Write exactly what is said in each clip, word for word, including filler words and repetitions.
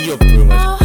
ёб твою мать.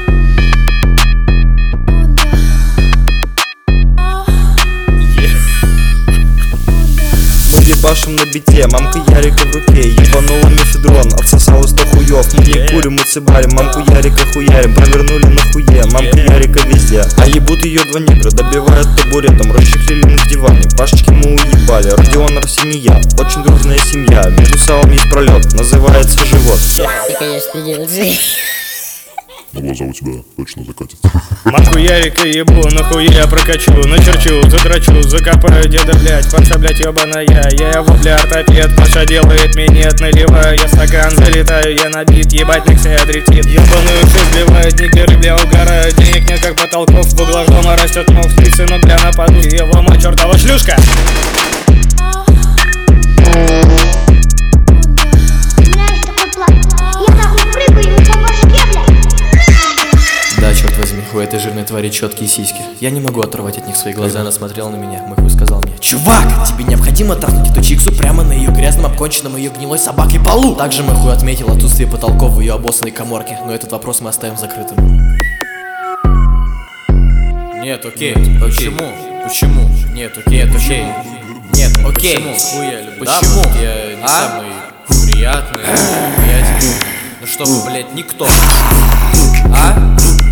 Мы ебашим на бите, мамка Ярика в руке. Ебанула мефедрон, отсосала сто хуёв. Мы не курим, мы цибарим, мамку Ярика хуярим. Провернули на хуе, мамка Ярика везде. А ебут ее два негра, добивают табуретом. Расчехлили на диване, Пашечки мы уебали. Родион, Арсений, я, очень дружная семья. Между салом есть пролет, называется живот. Ты, конечно, не лжи. Но глаза у тебя точно закатятся. Мамку Ярика ебу, нахуй я прокачу, начерчу, задрачу, закопаю деда, блять, Паша, блять, ебаная, я его, бля, ортопед, Паша делает минет, наливаю я стакан, залетаю я набит, ебать, Некси адритит, ебаную шесть вливает, нигеры, бля, угорают, денег нет, как потолков, в углах дома растет мох, спицы, но, бля, нападу, его мать, чертова шлюшка. Да, черт возьми, у этой жирной твари четкие сиськи. Я не могу оторвать от них свои глаза. Она смотрела на меня, Махуй сказал мне: чувак, тебе необходимо трахнуть эту чиксу прямо на ее грязном, обконченном ее гнилой собакой полу. Также Махуй отметил отсутствие потолков в ее обоссанной каморке, но этот вопрос мы оставим закрытым. Нет, окей, почему? Почему? Нет, окей, окей. Нет, окей. Почему? Я не самый приятный, я тебе... Ну чтобы, блять, никто. А?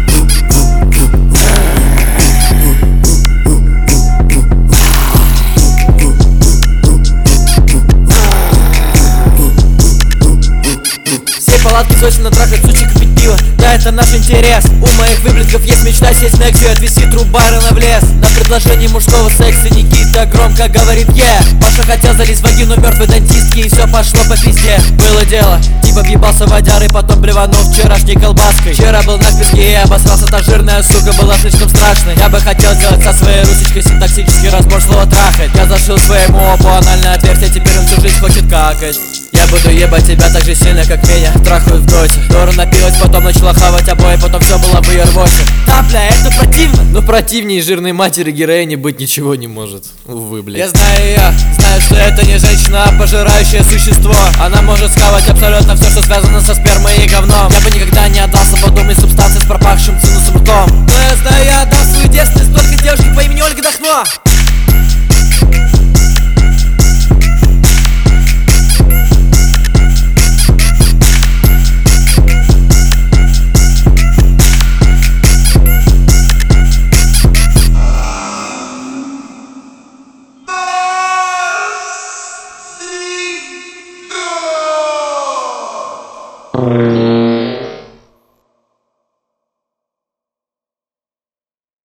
Все палатки сочно трахать сучек и пить пиво. Да, это наш интерес. У моих выблесков есть мечта сесть на эксе, отвезти труба рано в лес. На предложение мужского секса Никита громко говорит yeah. Паша хотел залезть в вагину мертвой дантистки, и все пошло по пизде. Было дело, типа въебался водярой, потом блеванул вчерашней колбаской. Вчера был на песке и обосрался, та жирная сука была слишком страшной. Я бы хотел сделать со своей русичкой синтаксический разбор слова трахать. Я зашил своему опу анальное отверстие, теперь он всю жизнь хочет какать. Я буду ебать тебя так же сильно, как меня трахают в доте. Дора напилась, потом начала хавать обои, потом все было в ее рвоте. Да, бля, это противно. Но противнее жирной матери героини быть ничего не может. Увы, блядь. Я знаю, я знаю, что это не женщина, а пожирающее существо. Она может схавать абсолютно все, что связано со спермой и говном. Я бы никогда не отдался подобной субстанции с пропахшим цинусом ртом. Но я знаю, я отдал свою девственность только девушке по имени Ольга Дахно. Oh.